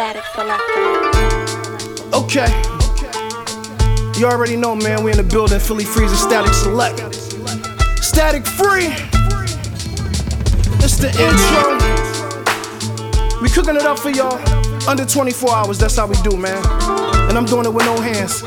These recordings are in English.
Static Selector. Okay. You already know, man, we in the building. Philly Freezer, Static Select. Static Free. It's the intro. We cooking it up for y'all. Under 24 hours, that's how we do, man. And I'm doing it with no hands.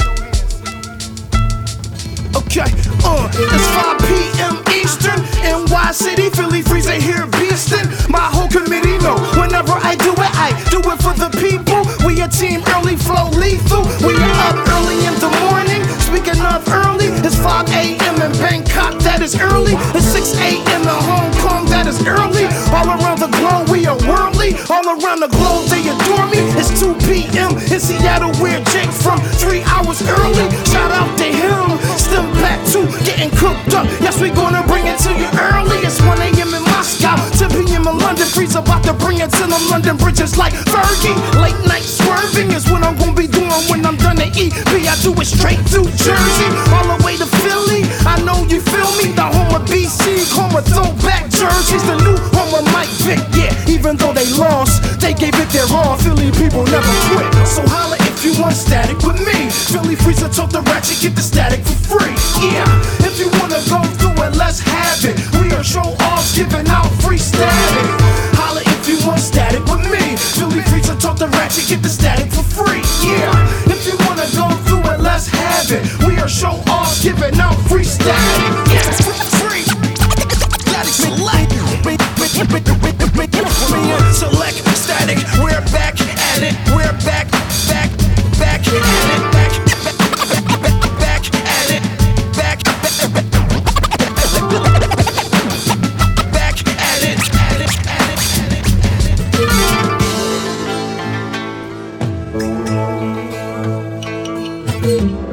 Okay, it's 5 p.m. Eastern, NY City, Philly Freezer here beastin'. My whole committee know, whenever I do it for the people. We a team, early flow lethal. We are up early in the morning. Speaking of early, it's 5 a.m. in Bangkok, that is early. It's 6 a.m. in Hong Kong, that is early. All around the globe, we are worldly. All around the globe, they adore me. It's 2 p.m. in Seattle, where Jake from 3 hours early. Shout out to him, still back to getting cooked up. Yes, we gonna bring it to you early. It's 1 a.m. in Moscow, 10 p.m. in London. Freeze about to bring it to them London bridges like Fergie. Late night swerving is what I'm gonna be doing when I'm done to eat. I do it straight to Jersey, all the way to Philly. I know you feel me, the home of BC, home of throwback jerseys, the new home of Mike Vick. Yeah, even though they lost, they gave it their all. Philly people never quit, so holla if you want static with me. Philly Freezer, talk the ratchet, get the static for free. Yeah.